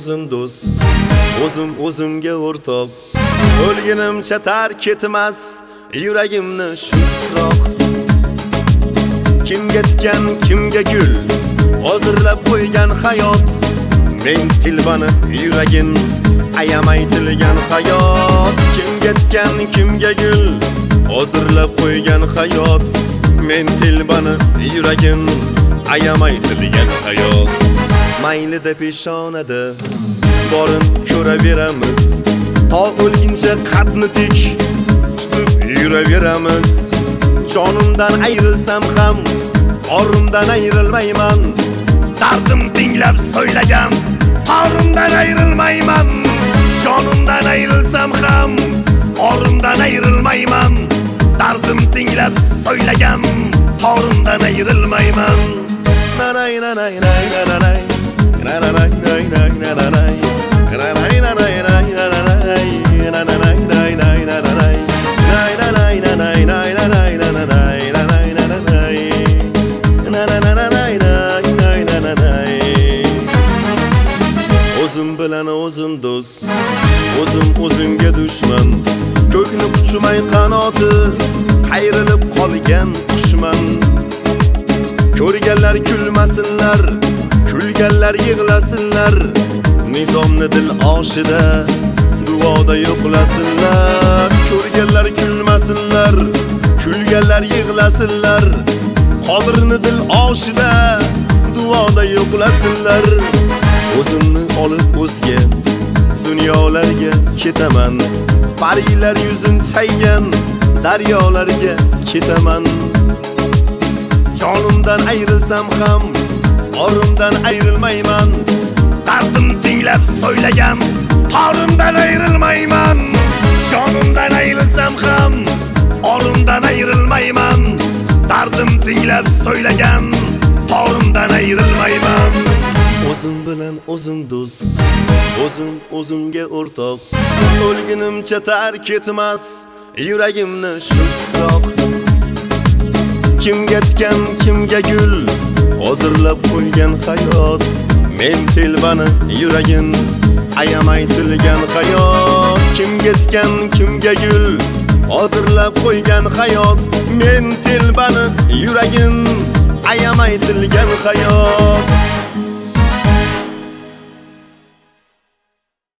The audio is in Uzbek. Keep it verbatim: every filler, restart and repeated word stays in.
o'zim do'st, o'zim o'zimga o'rtoq. O'lgunimcha tark ketmas yuragimni shu titroq. Kimga tikan, kimga gul, hozirlab qo'ygan hayot. Men tilbani yuragin ayamay tilgan hayot. Kimga tikan, kimga gul, hozirlab qo'ygan hayot. Men tilbani yuragin ayamay tilgan hayot. Maylida peshonada borin ko'raveramiz. To o'lguncha qadni tik tutib yuraveramiz. Jonimdan ayrilsam ham qorimdan ayrilmayman. Dardim tinglab so'ylagan qorimdan ayrilmayman. Jonimdan ayrilsam ham qorimdan ayrilmayman. Dardim tinglab so'ylagan qorimdan ayrilmayman. Nanay nanay nanay nanay nanay nanay nanay nanay nanay nanay nanay o'zim bilan o'zim do'st, o'zim o'zimga dushman. Ko'kni quchmay qanoti qayrilib qolgan qushman. Ko'rganlar kulmasinlar, kulganlar yig'lasinlar. Nizomni dil oshida duoda yo'qlasinlar. Ko'rganlar kulmasinlar, kulganlar yig'lasinlar. Qodirni dil oshida duoda yo'qlasinlar. O'zimni olib o'zga dunyolarga ketaman. Parilar yuzin chaygan daryolarga ketaman. Jonimdan ayrilsam ham qorimdan ayrilmayman. Dardim tinglab so'ylagan qorimdan ayrilmayman. Jonimdan ayrilsam ham qorimdan ayrilmayman. Dardim tinglab so'ylagan qorimdan ayrilmayman. O'zim bilan o'zim do'st, o'zim o'zimga o'rtoq. O'lgunimcha tark ketmas yuragimni shu titroq. Kimga tikan, kimga gul, hozirlab qo'ygan hayot. Men telbani yuragin ayamay tilgan hayot. Kimga tikan, kimga gul, hozirlab qo'ygan hayot. Men telbani yuragin ayamay tilgan hayot.